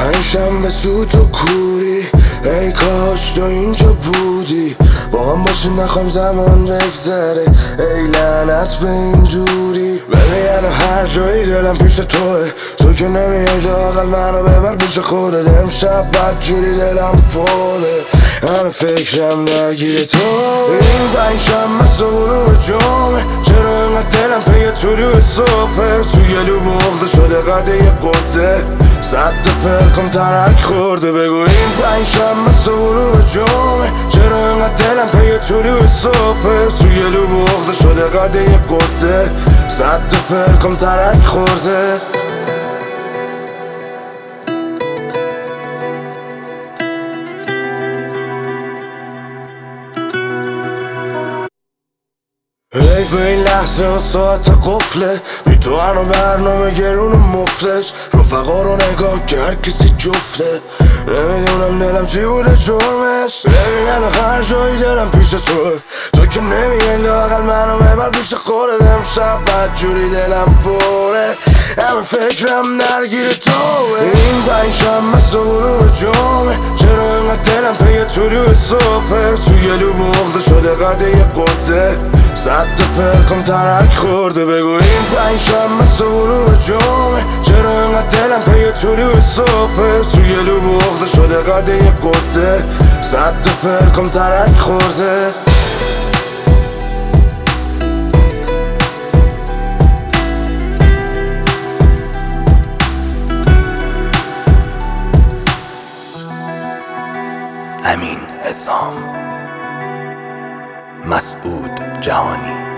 پنجشنبه سوت و کوری، ای کاش تو اینجا بودی با هم باشی نخوایم زمان بگذره، ای لعنت به این دوری. ببین الان هر جایی دلم پیش توه، تو که نمیای لااقل منو ببر پیش خودت. امشب بدجوری دلم پره، همه فکرم درگیر تو. این پنجشنبه غروب جمعه، چرا اینقدر دلم پی طلوع صبحه؟ تو گلو بغضه شده قده یه قده، صد تا پرکم ترک خورده. بگو این پنجشنبه غروب جمعه، چرا اینقدر دلم پی طلوع صبحه؟ تو گلو بغضه شده قده یه قده، صد تا پرکم ترک خورده. حیف این لحظه و ساعت قفله، بی تو هنو برنامه گرون و مفلش. رفقا رو نگاه که هر کسی جفته، نمیدونم دلم چی بوده جرمش. ببین الان هر جایی دلم پیش توه، تو که نمیای لااقل منو ببر پیش خودت. امشب بدجوری دلم پره، همه فکرم درگیر توه. این پنجشنبه غروب جمعه، چرا اینقدر دلم پی طلوع صبحه؟ تو گلو بغضه شده قده یه قده، صد تا پرکم ترک خورده. بگو این پنجشنبه غروب جمعه، چرا اینقدر دلم پی طلوع صبحه؟ تو گلو بغضه شده قده یه قده، صد تا پرکم ترک خورده. امین حسام، مسعود جهانی.